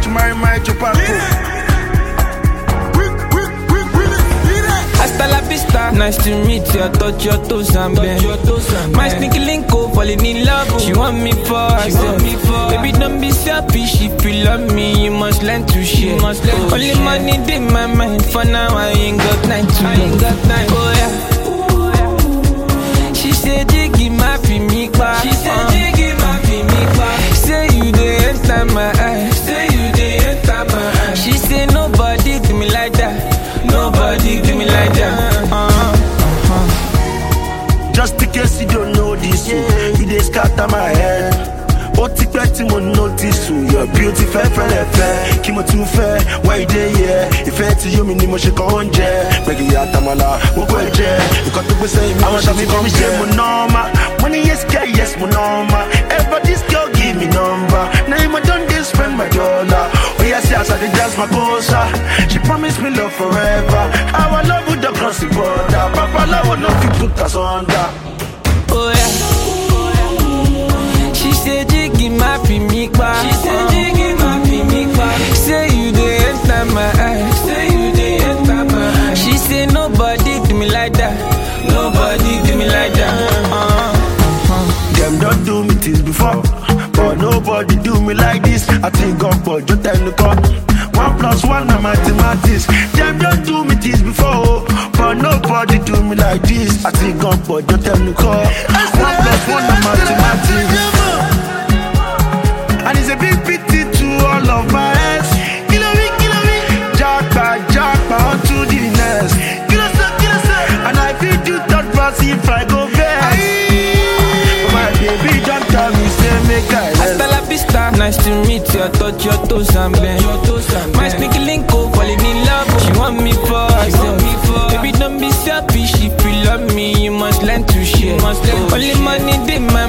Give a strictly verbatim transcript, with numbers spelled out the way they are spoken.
marry my Chupaco. Hasta la vista, nice to meet you. I touch your toes and bend. My sneaky link up, falling in love. She want me for herself. Baby, don't be selfish. If you love me, you must learn to share. Only money in my mind. For now, I ain't got time to love. Oh yeah. She said, Jiggy, my me back. She said, Jiggy, my me back. Say you dey enter my eyes. Say you dey enter my eyes. She said, nobody do me like that. Nobody do me like that. Uh-huh. Uh-huh. Just in case you don't know this, yeah. You dey scatter my head. But ti pẹ́ tí mo notice you, your beauty fẹ́ fẹ́lẹ̀ fẹ́. Kí mo tún fẹ́, why you dey here? Ìfẹ́ tí yóò mi ni mo ṣe kàn oúnjẹ. Gbẹ̀gì àtàmàlà, gbogbo ẹ̀jẹ̀. Nǹkan tó gbèsè mi, àwọn ṣàfi kàn jẹ. Mo normal, money yes girl, yes mo normal. Ever this girl give me number. Now you don dey spend my dollar. Oh yeah, see as I dey dance my cosa. She promised me love forever. Our love would not cross the border. Papa love will not fit put us under. Oh yeah. She said, Jiggy, my me back. She said, Jiggy, my me back. Say you dey enter my eyes. Say you dey enter my eyes. She said, nobody do me like that. Nobody do me like that. Uh-huh. Uh-huh. Them don't do me things before, but nobody do me like this. I think God, but just tell the God. One plus one na mathematics. Them don't do me this before, but nobody do me like this. I think God, but just tell the God. One plus one na mathematics. And it's a big pity to all of my ex. Kill me, kill me. Jackpot, jackpot, on to the next. Kill us, kill us. And I feel do that fast if I go back. My baby don't tell me, say make I rest. Hasta la vista, nice to meet you. I touch your toes and bend. My sneaky link up, falling in love. She want me for herself. Baby, don't be selfish. If you love me, you must learn to share. Only money in my